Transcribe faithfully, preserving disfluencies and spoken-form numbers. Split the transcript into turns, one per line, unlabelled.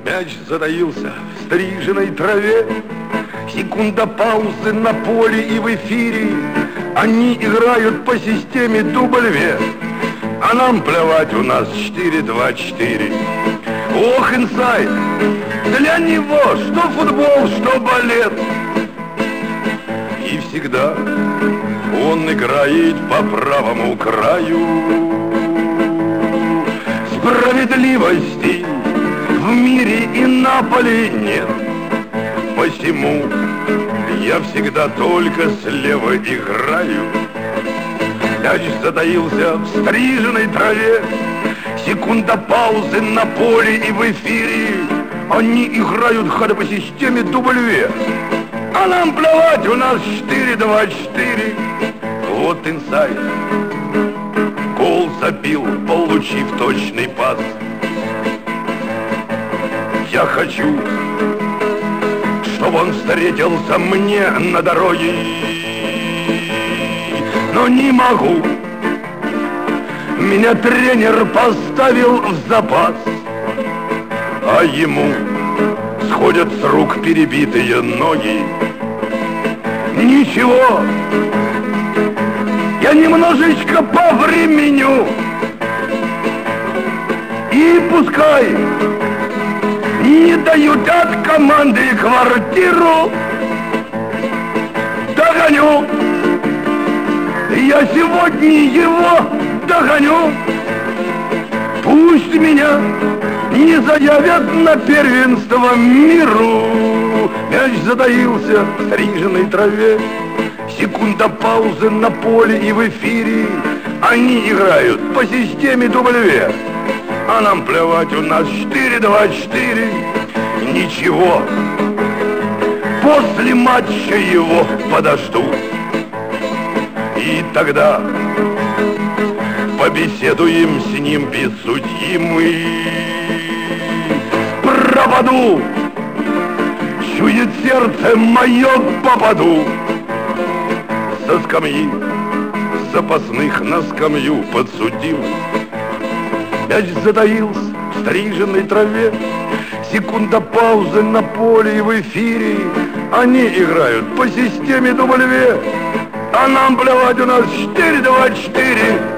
Мяч затаился в стриженной траве. Секунда паузы на поле и в эфире. Они играют по системе дубль-ве. А нам плевать, у нас четыре-два-четыре. Ох, инсайд! Для него что футбол, что балет. И всегда он играет по правому краю. Справедливости в мире и на поле нет. Посему я всегда только слева играю. Мяч затаился в стриженной траве. Секунда паузы на поле и в эфире. Они играют ходы по системе дубль-ве. А нам плевать, у нас четыре-два-четыре. Вот инсайд. Гол забил, получив точный пас. Я хочу, чтобы он встретился мне на дороге. Но не могу. Меня тренер поставил в запас. А ему сходят с рук перебитые ноги. Ничего, я немножечко повременю. И пускай не дают от команды квартиру, догоню. Я сегодня его догоню. Пусть меня не заявят на первенство миру. Мяч затаился в стриженной траве. Секунда паузы на поле и в эфире. Они играют по системе дубль-ве. А нам плевать, у нас четыре-два-четыре. Ничего, после матча его подождут. И тогда побеседуем с ним без судьи мы. Пропаду, чует сердце мое, попаду. Со скамьи запасных на скамью подсудил. Мяч затаился в стриженной траве. Секунда паузы на поле и в эфире. Они играют по системе дубль-ве. А нам плевать, у нас четыре-два-четыре.